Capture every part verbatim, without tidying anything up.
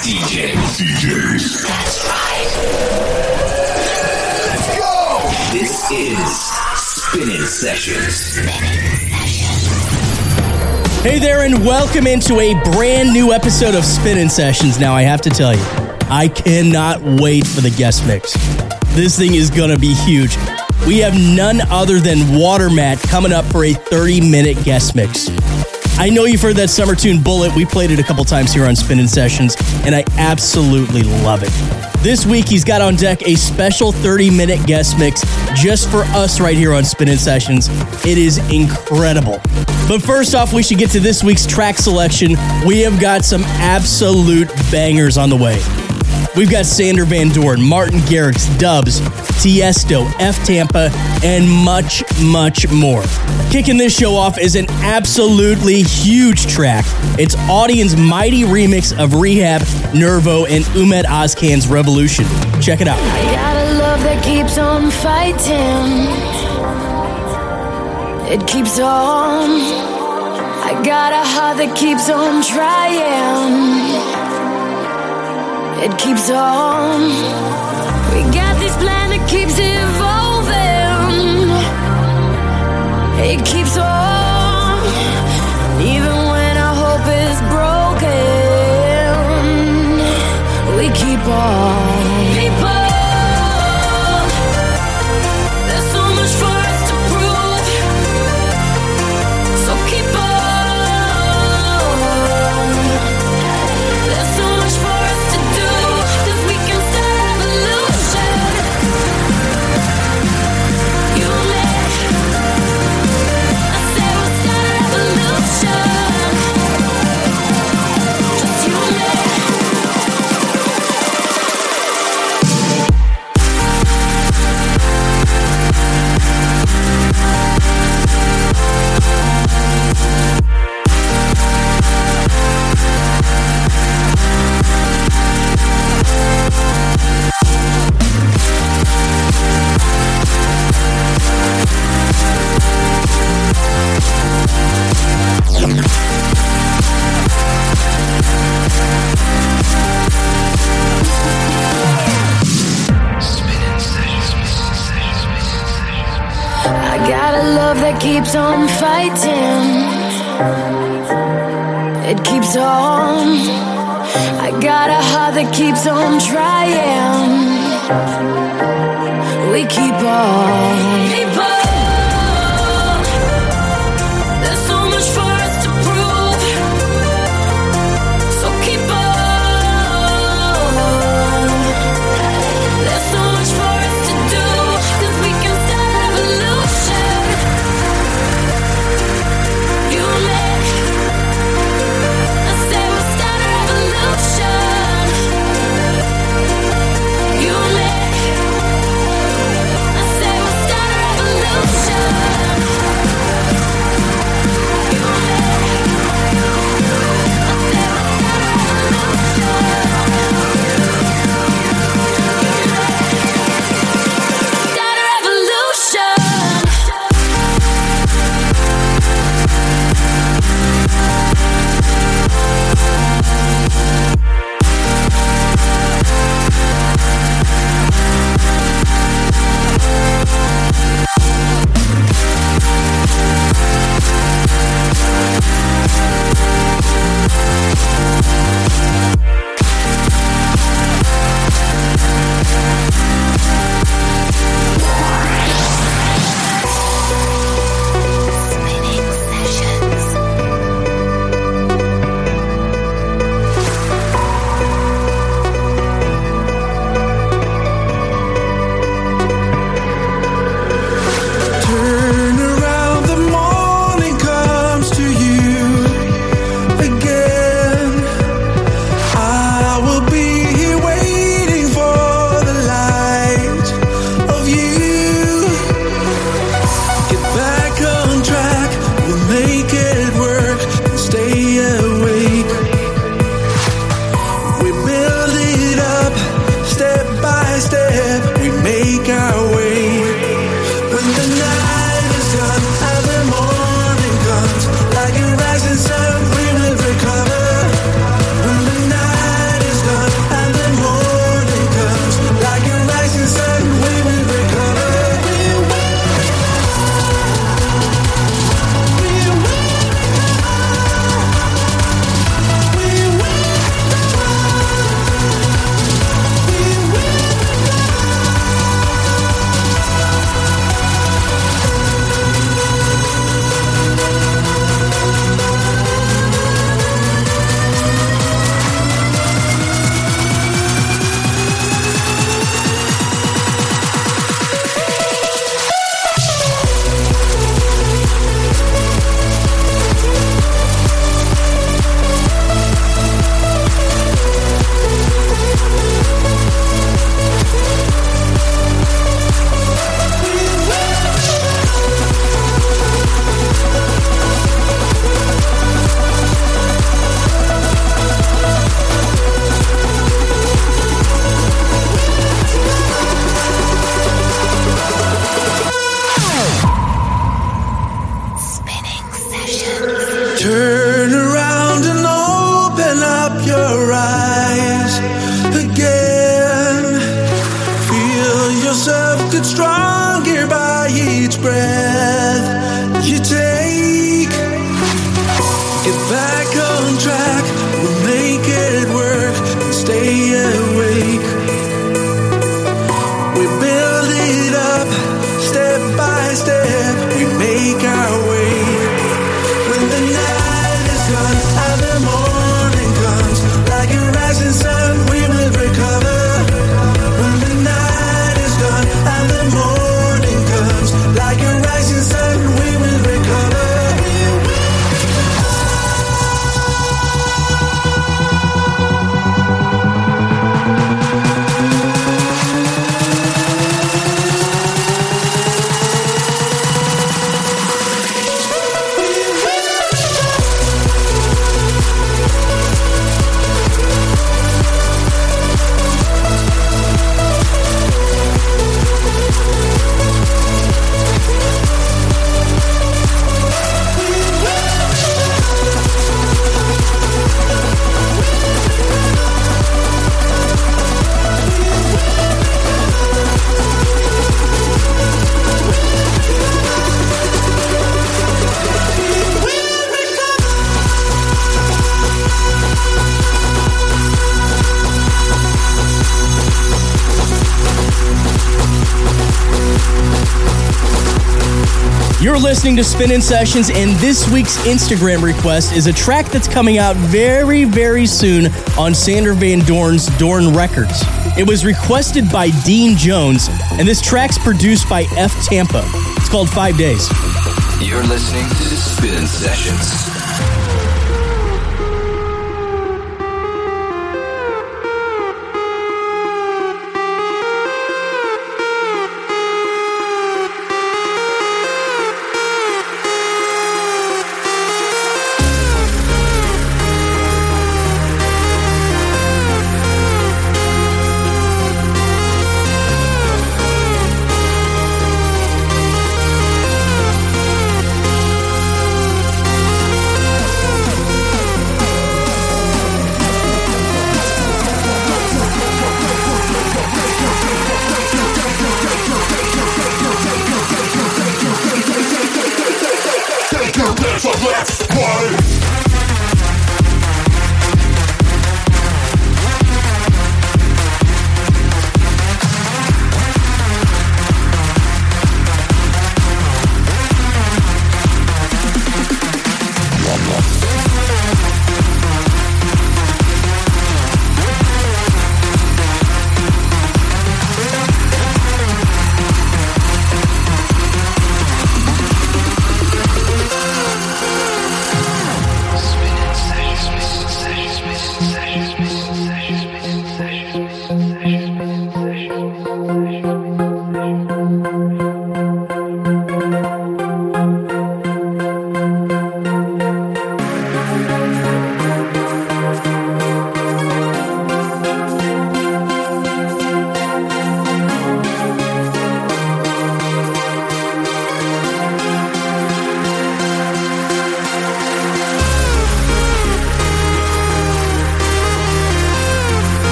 D Js. D Js. That's right. Let's go! This is Spinning Sessions. Spinning Sessions. Hey there, and welcome into a brand new episode of Spinning Sessions. Now, I have to tell you, I cannot wait for the guest mix. This thing is going to be huge. We have none other than Watermat coming up for a thirty-minute guest mix. I know you've heard that summer tune Bullet. We played it a couple times here on Spinning Sessions, and I absolutely love it. This week, he's got on deck a special thirty-minute guest mix just for us right here on Spinning Sessions. It is incredible. But first off, we should get to this week's track selection. We have got some absolute bangers on the way. We've got Sander Van Doorn, Martin Garrix, Dubs, Tiesto, F Tampa, and much, much more. Kicking this show off is an absolutely huge track. It's Audion's mighty remix of Rehab, Nervo, and Umed Ozcan's Revolution. Check it out. I got a love that keeps on fighting. It keeps on. I got a heart that keeps on trying. It keeps on. We got this plan that keeps evolving. It keeps on. Even when our hope is broken, we keep on. Keep on. There's so much for us to prove. So keep on. There's so much for us to do. Keeps on fighting. It keeps on. I got a heart that keeps on trying. We keep on. Keep on. There's so much for us to prove. So keep on. There's so much for us to do. 'Cause we can start a revolution. Like a rising sun, we will recover. When the night is done. breath you take. Get back on track, we'll make it work and stay awake. We build it up, step by step, we make our way. When the night is gone and the morning comes, like a rising sun we will recover. When the night is gone and the morning comes, like a rising sun we will recover. You're listening to Spinnin' Sessions, and this week's Instagram request is a track that's coming out very, very soon on Sander Van Doorn's Doorn Records. It was requested by Dean Jones, and this track's produced by F Tampa. It's called Five Days. You're listening to Spinnin' Sessions.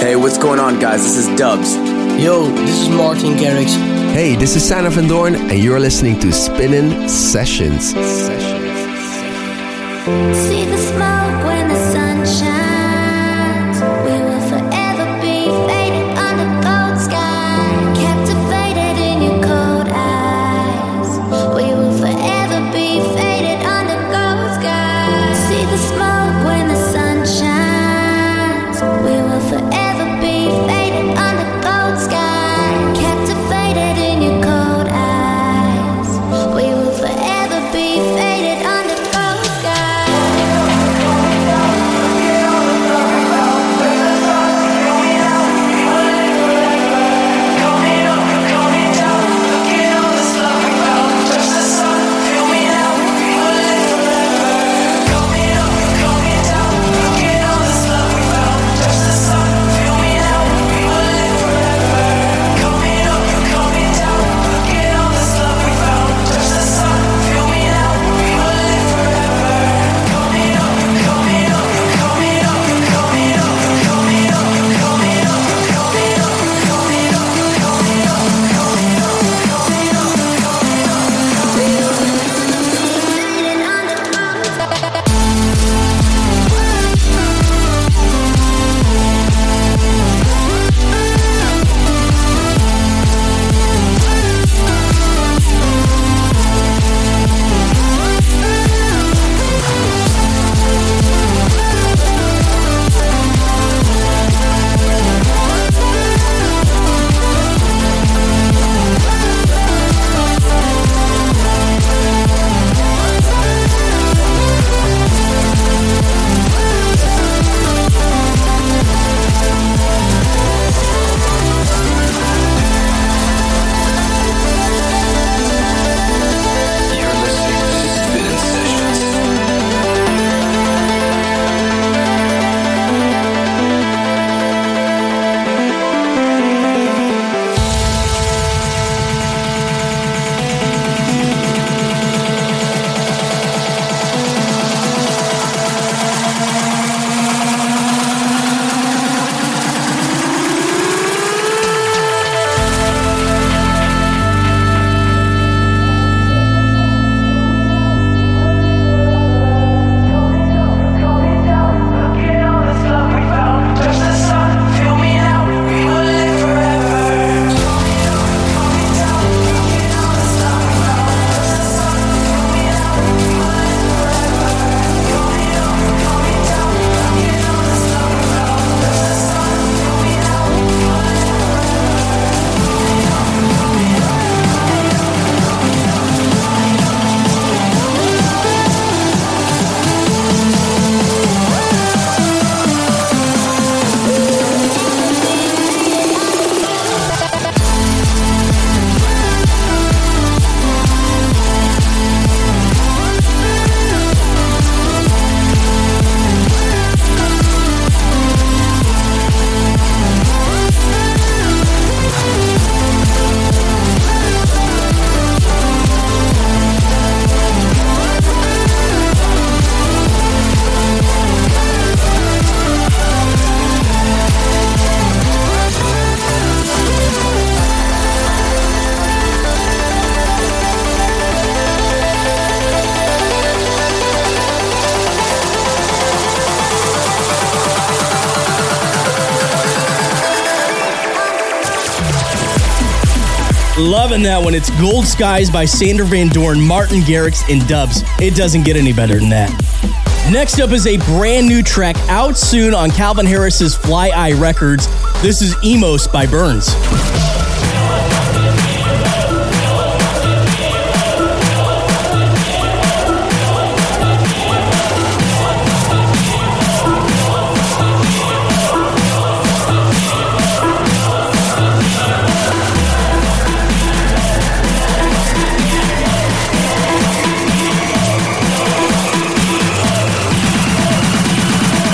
Hey, what's going on, guys? This is Dubs. Yo, this is Martin Garrix. Hey, this is Sander Van Doorn, and you're listening to Spinnin' Sessions. Sessions. See the smoke when the sun shines. We will forever be faded under cold sky, captivated in your cold eyes. We will forever be faded under cold sky. See the smoke when the sun shines. We will forever be faded under cold sky, captivated in your cold eyes. We will forever be faded under cold sky. Loving that one. It's Gold Skies by Sander Van Doorn, Martin Garrix, and Dubs. It doesn't get any better than that. Next up is a brand new track out soon on Calvin Harris's Fly Eye Records. This is Emos by Burns.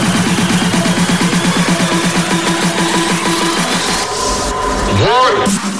One.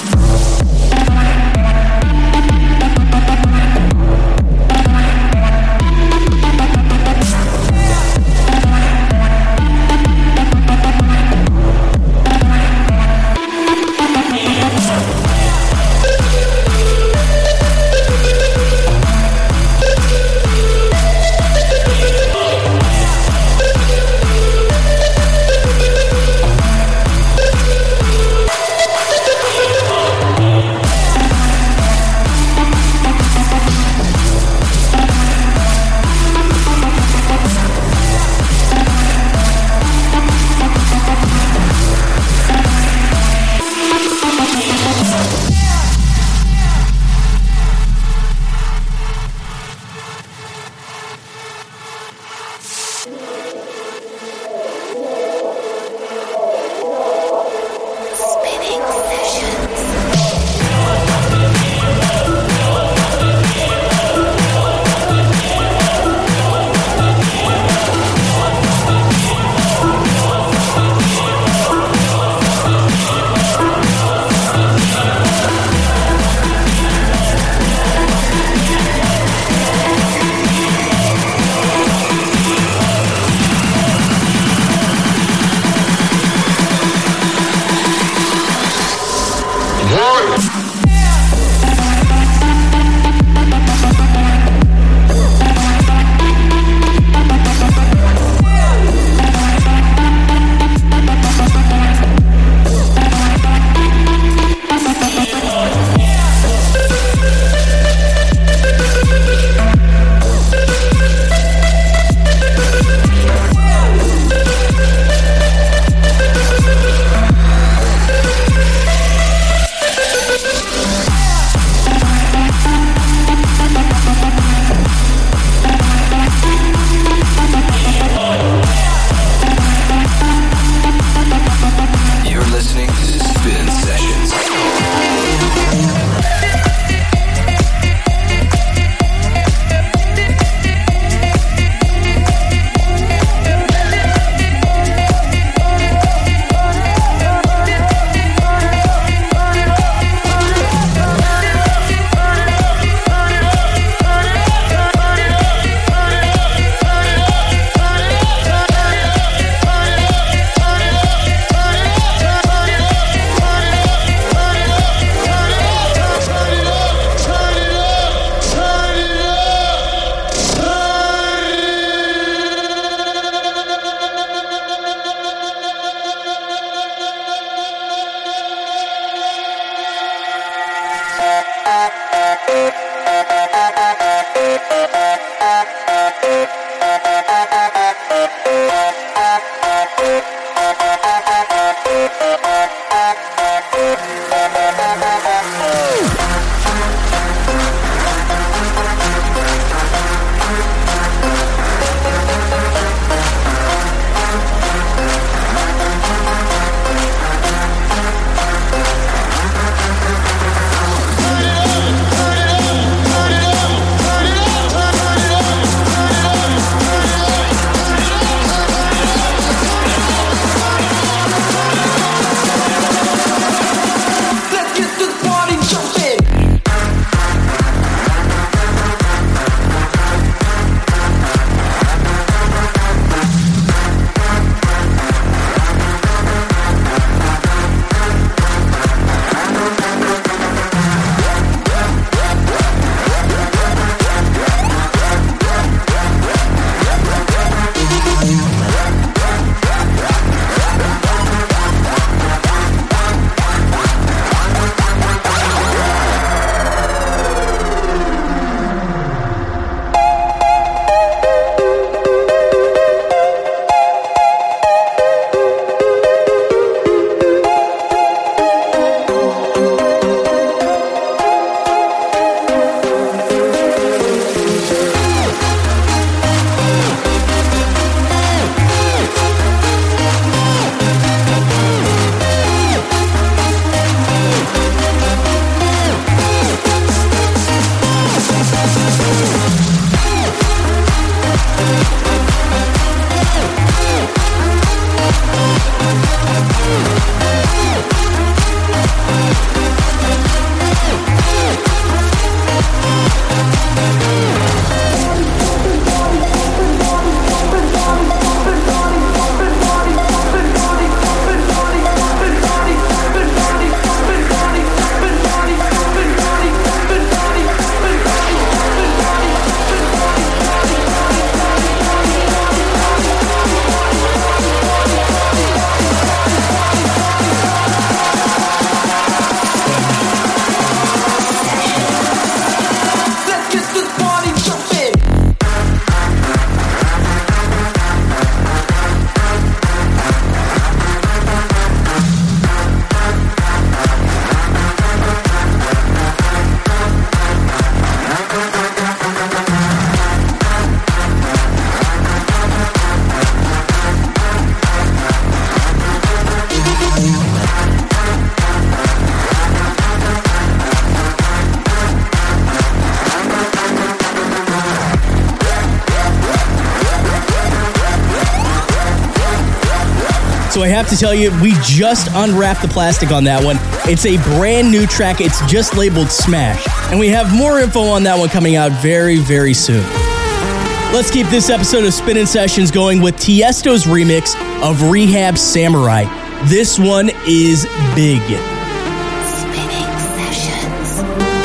I have to tell you, we just unwrapped the plastic on that one. It's a brand new track. It's just labeled Smash. And we have more info on that one coming out very, very soon. Let's keep this episode of Spinnin' Sessions going with Tiesto's remix of Rehab Samurai. This one is big. Spinning Sessions.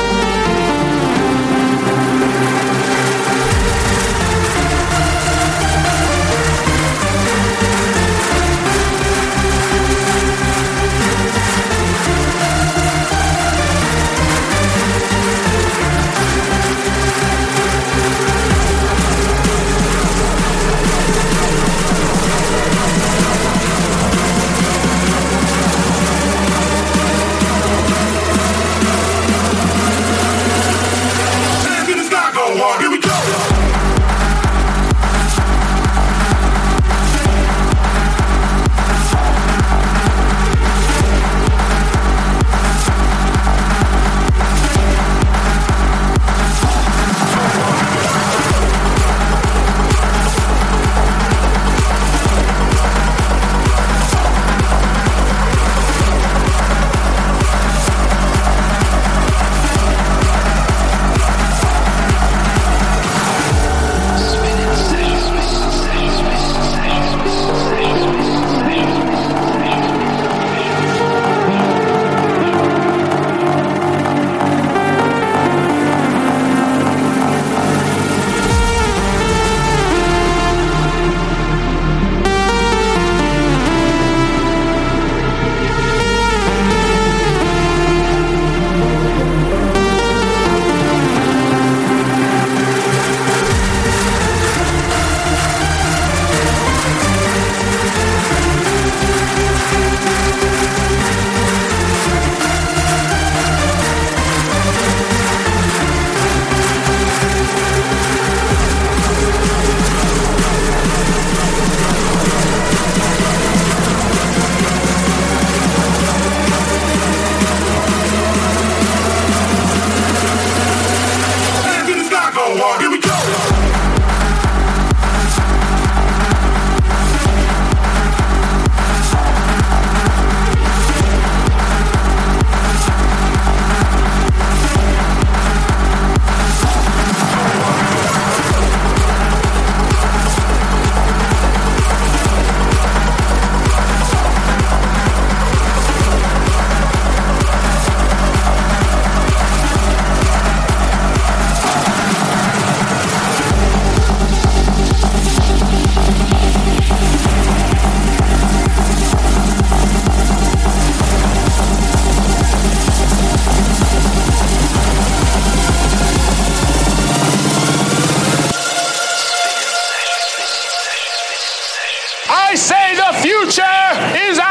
I say the future is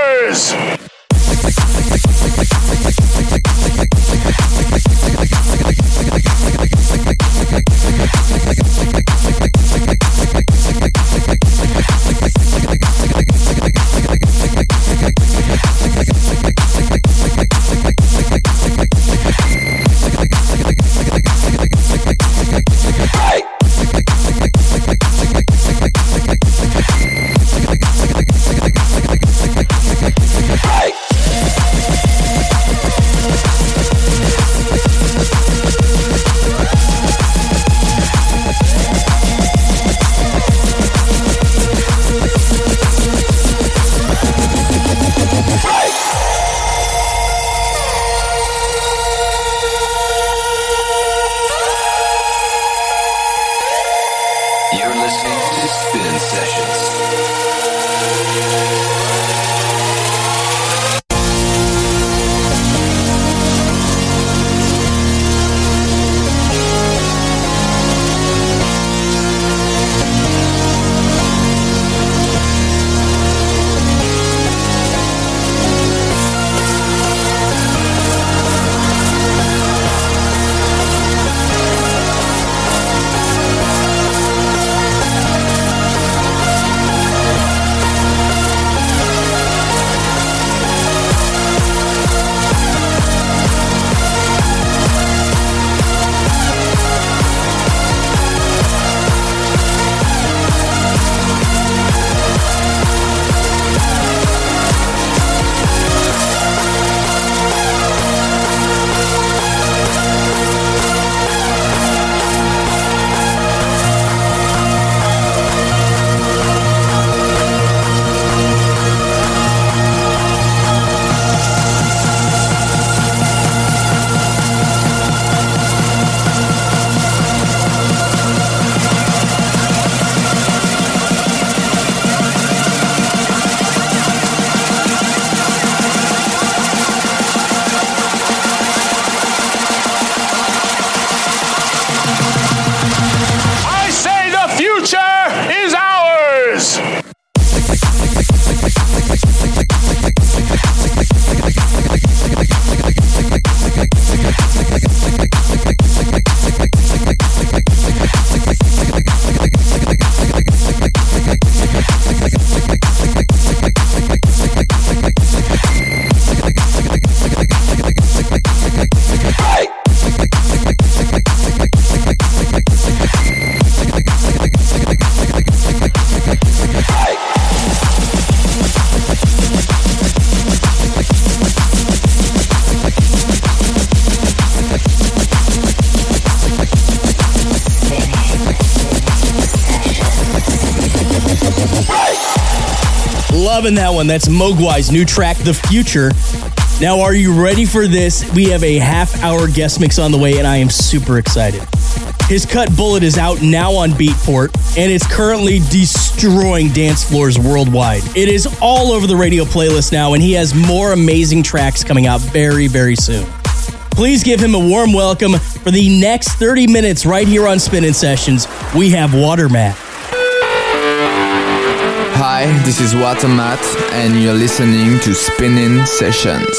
ours! You're listening to Spinnin' Sessions. Loving that one. That's Mogwai's new track, The Future. Now, are you ready for this? We have a half-hour guest mix on the way, and I am super excited. His cut Bullet is out now on Beatport, and it's currently destroying dance floors worldwide. It is all over the radio playlist now, and he has more amazing tracks coming out very, very soon. Please give him a warm welcome for the next thirty minutes right here on Spinnin' Sessions. We have Watermat. Hi, this is Watermat, and you're listening to Spinnin' Sessions.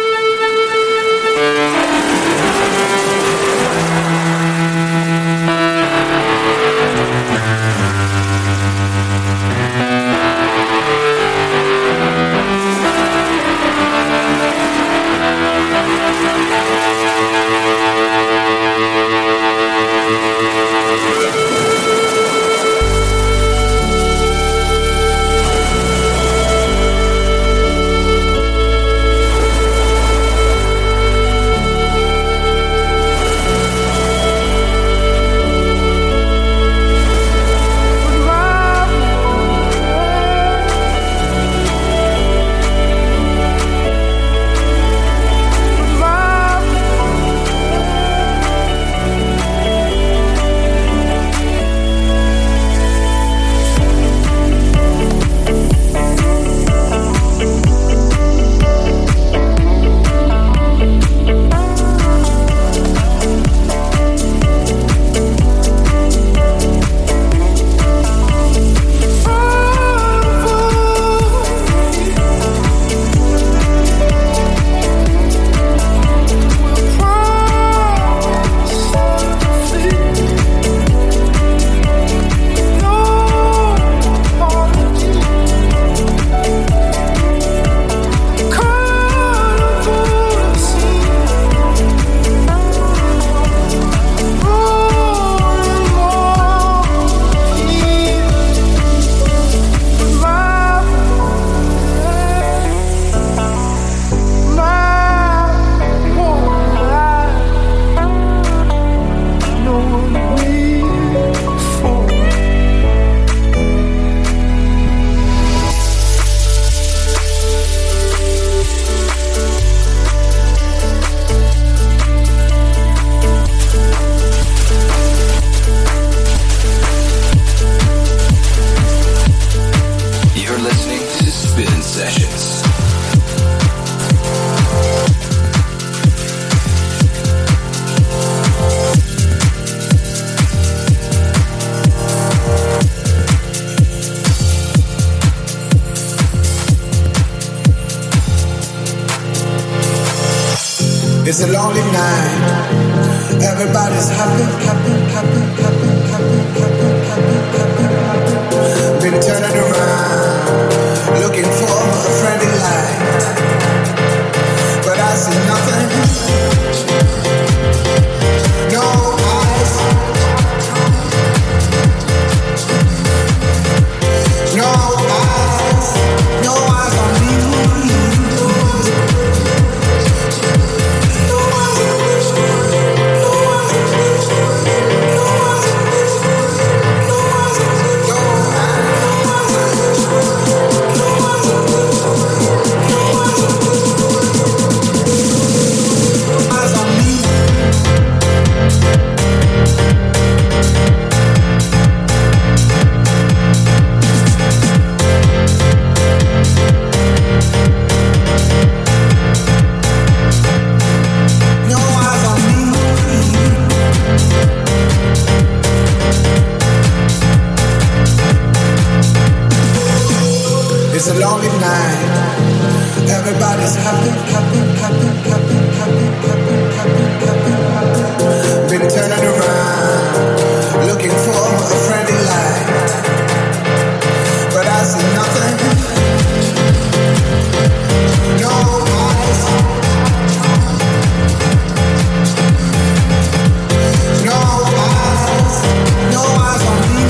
It's a lonely night. Everybody's happy, happy, happy, happy, happy, happy, happy, happy. Been turning around, looking for a friendly light, but I see nothing. No eyes, no eyes, no eyes on me. It's a lonely night. Everybody's happy, happy, happy, happy, happy, happy, happy, happy, happy. Been turning around, looking for a friendly light, but I see nothing. No eyes, no eyes, no eyes on me.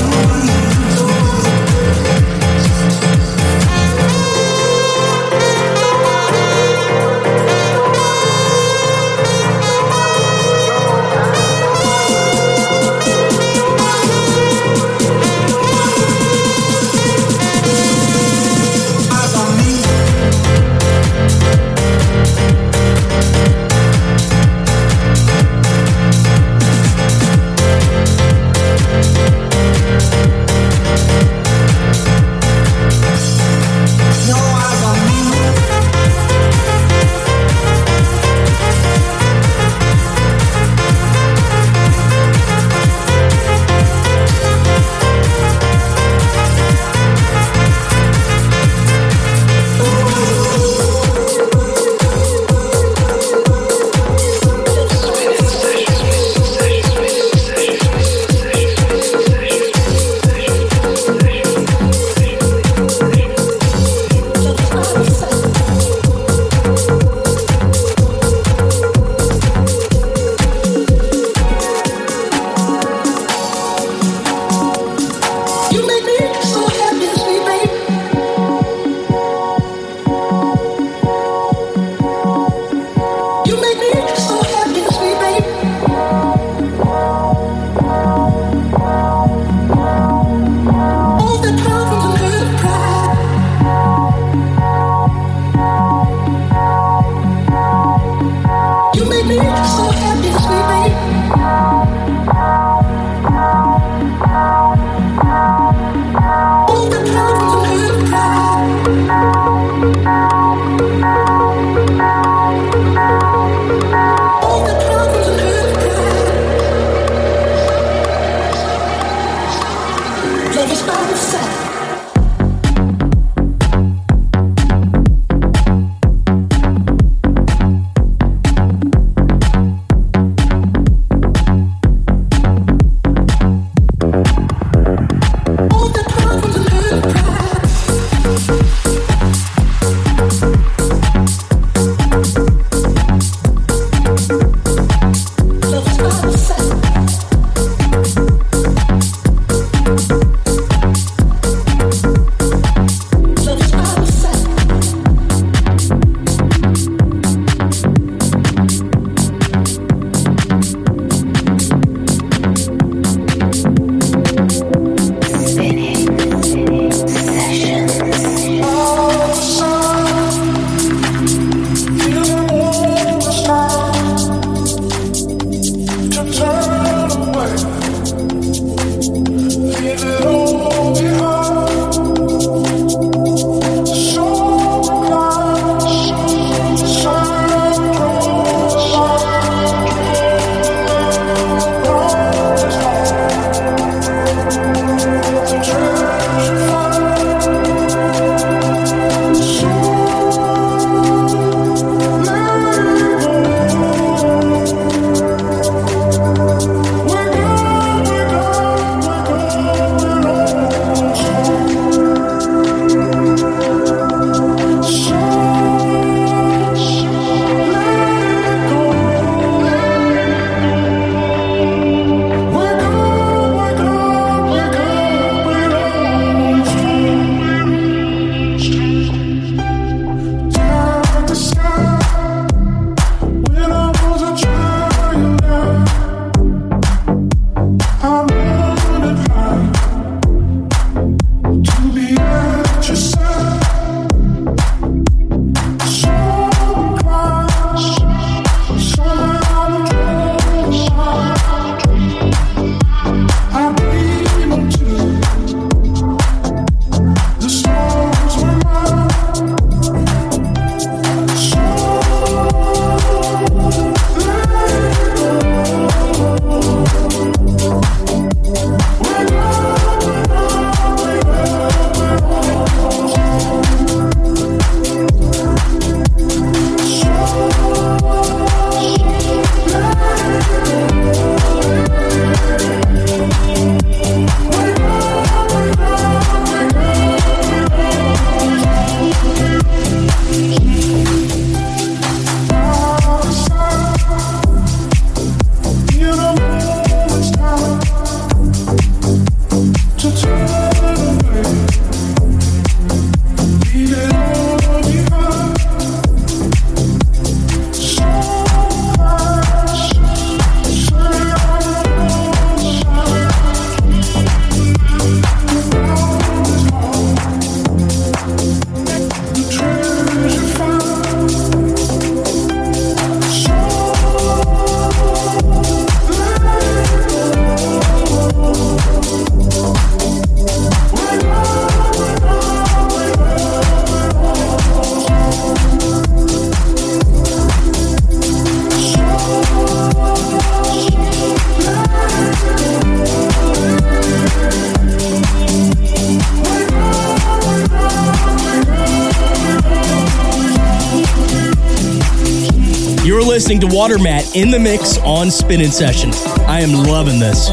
listening to Watermat in the mix on Spinnin' Sessions. I am loving this.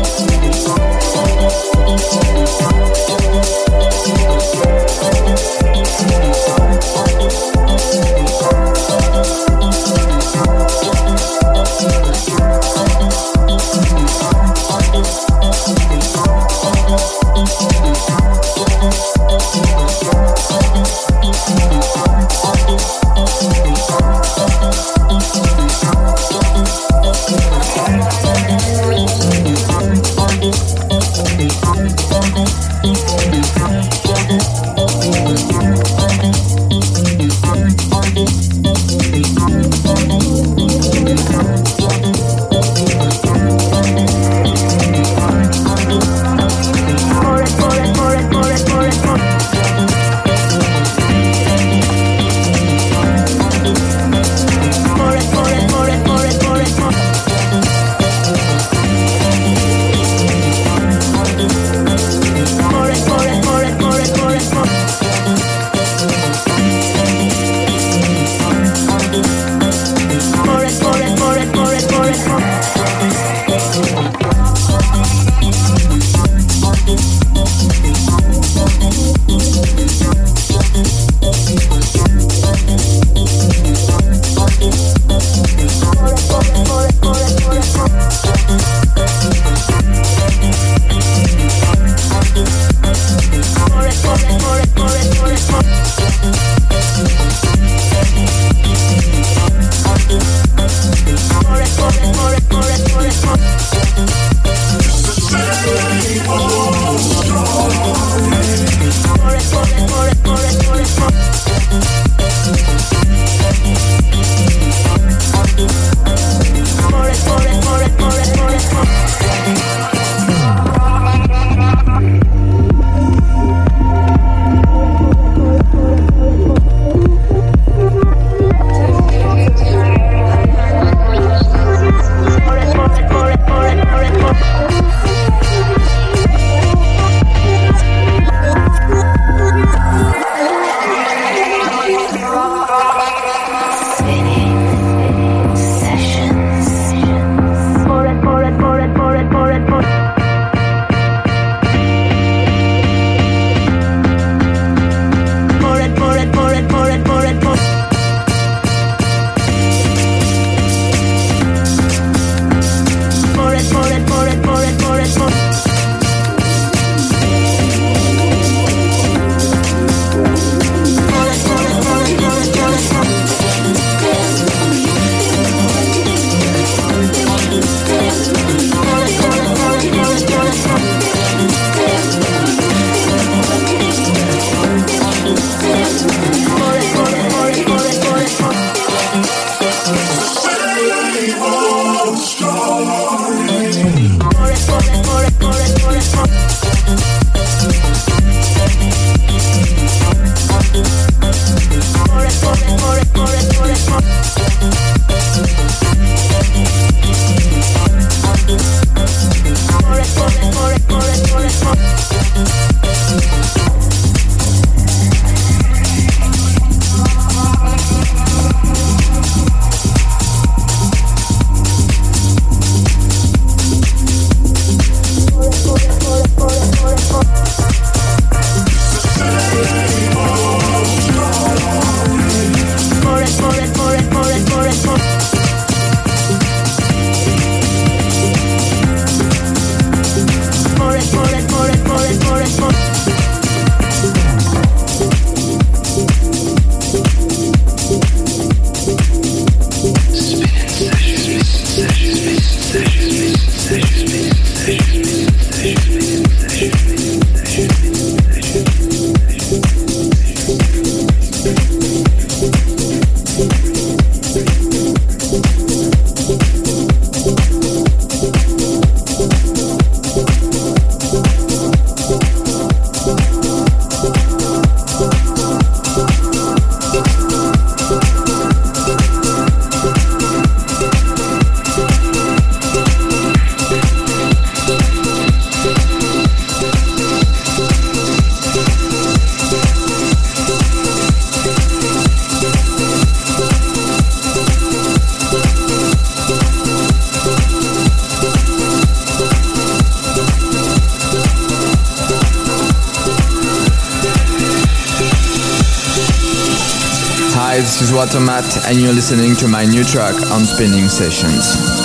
this is Watermat, and you're listening to my new track on Spinning Sessions.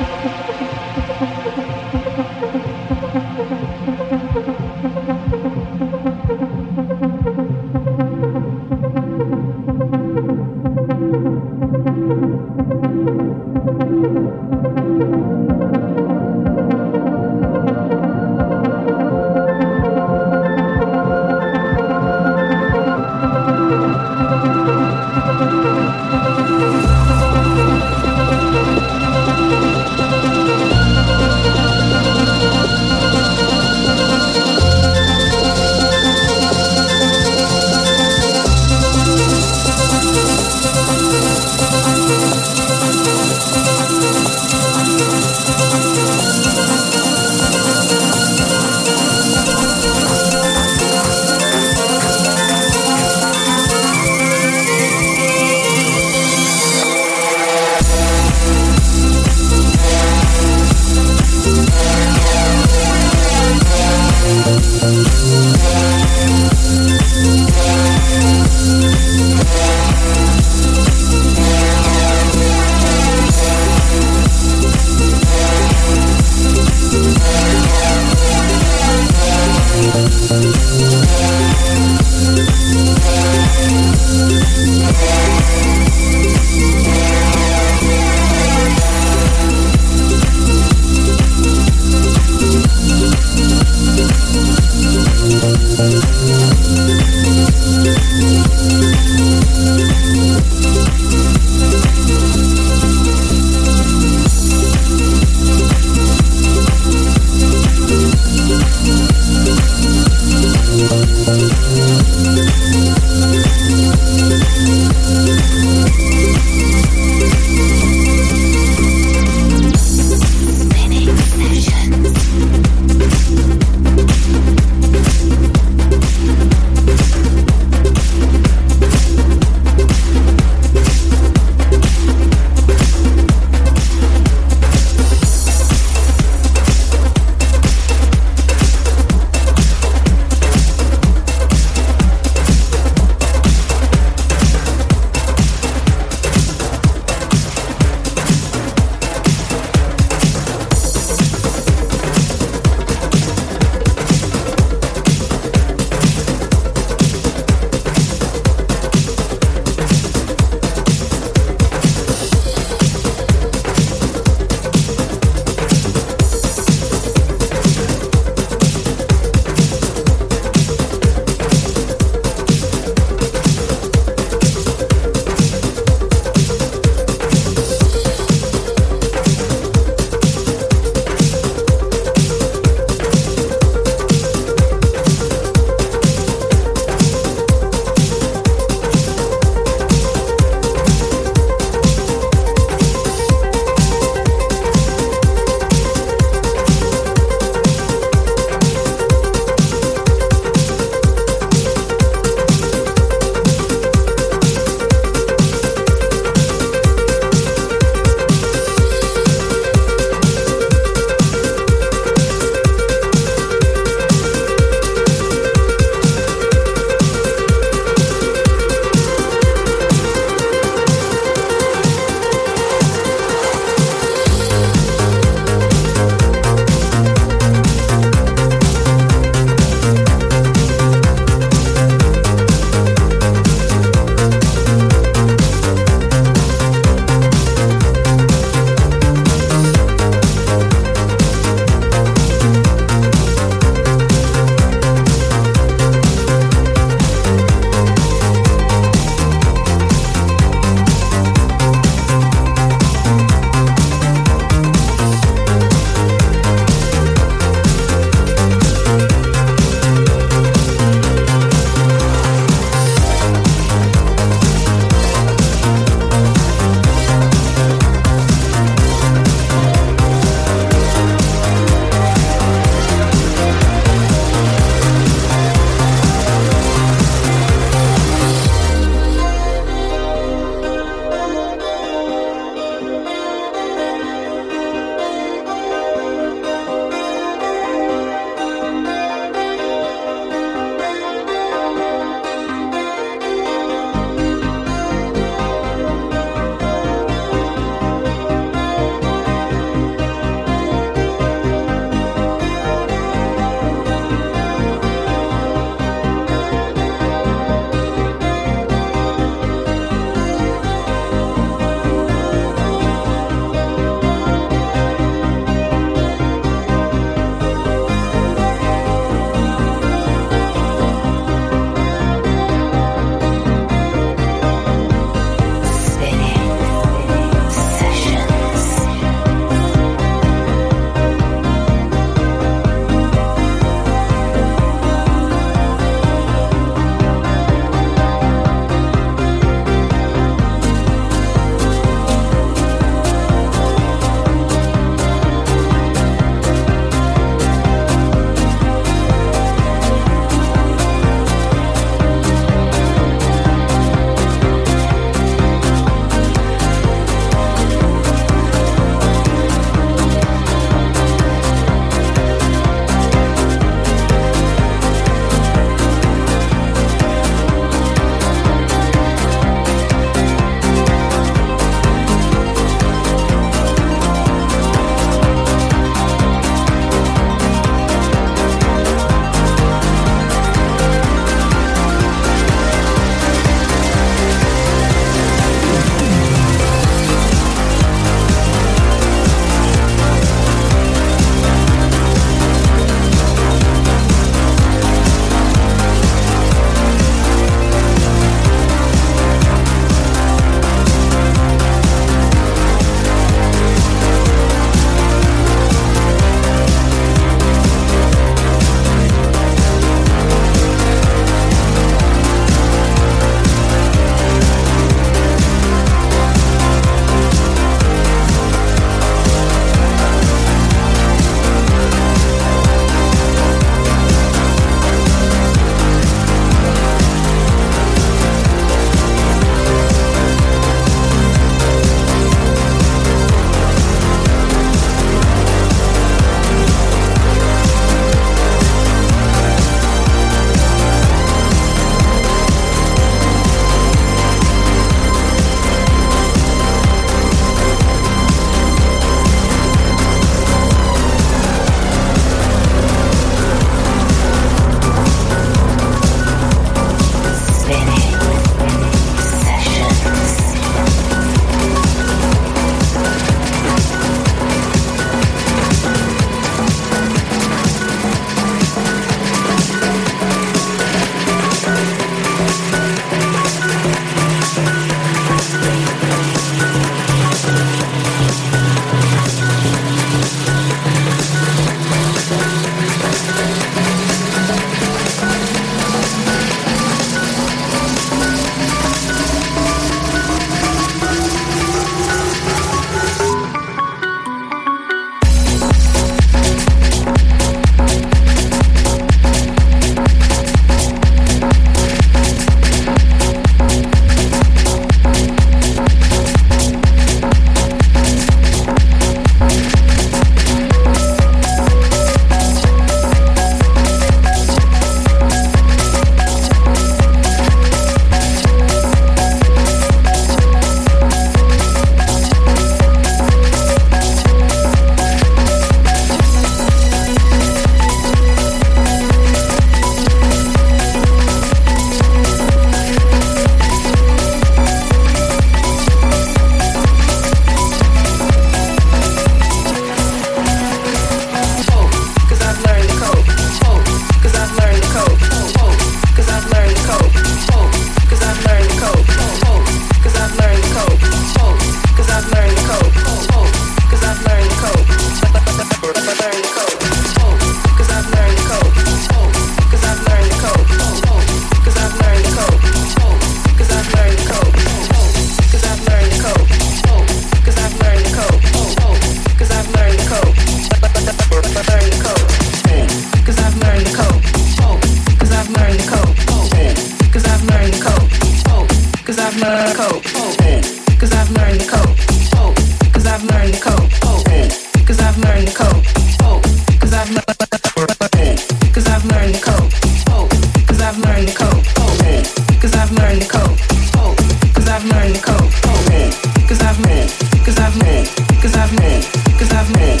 cope. Cause I've learned, cause I've learned to cope. Cause I've learned to cope. Cause I've learned to cope. Cause I've learned to cope. Cause I've learned, cause I've learned, cause I've learned, cause I've learned,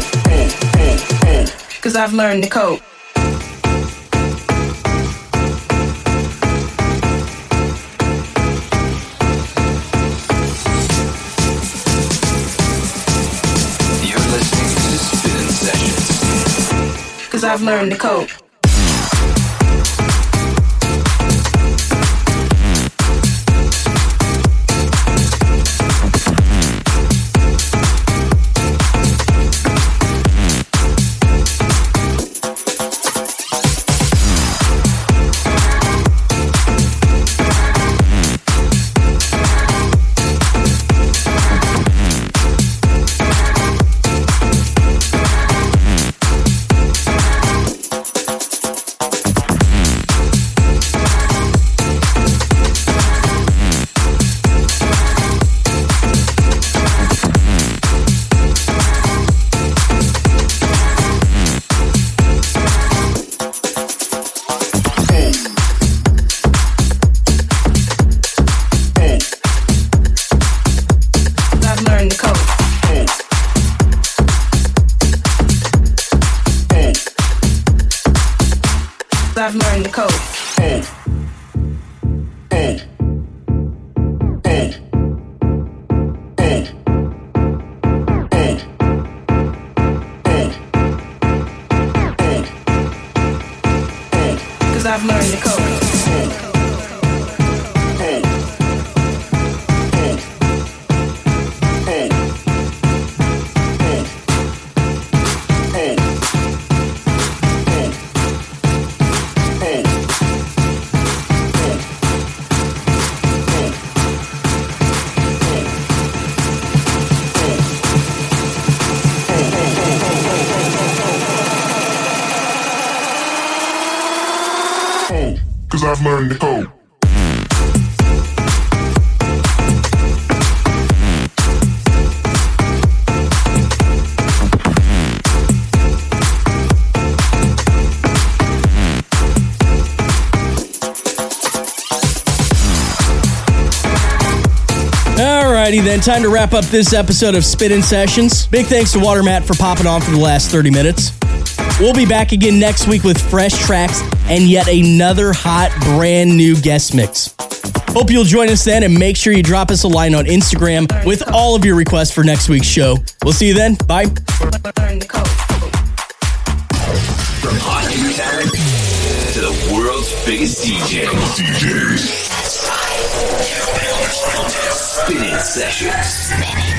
cause I've learned to cope. You're listening to Spinning Sessions. Cause I've learned to cope. I've learned to cope. Cause I've learned to cope. Cause I've learned to cope. Alrighty then, time to wrap up this episode of Spinnin' Sessions. Big thanks to Watermat for popping on for the last thirty minutes. We'll be back again next week with fresh tracks and yet another hot, brand new guest mix. Hope you'll join us then, and make sure you drop us a line on Instagram with all of your requests for next week's show. We'll see you then. Bye. From hot new talent to the world's biggest D J. D Js. Spinning Sessions.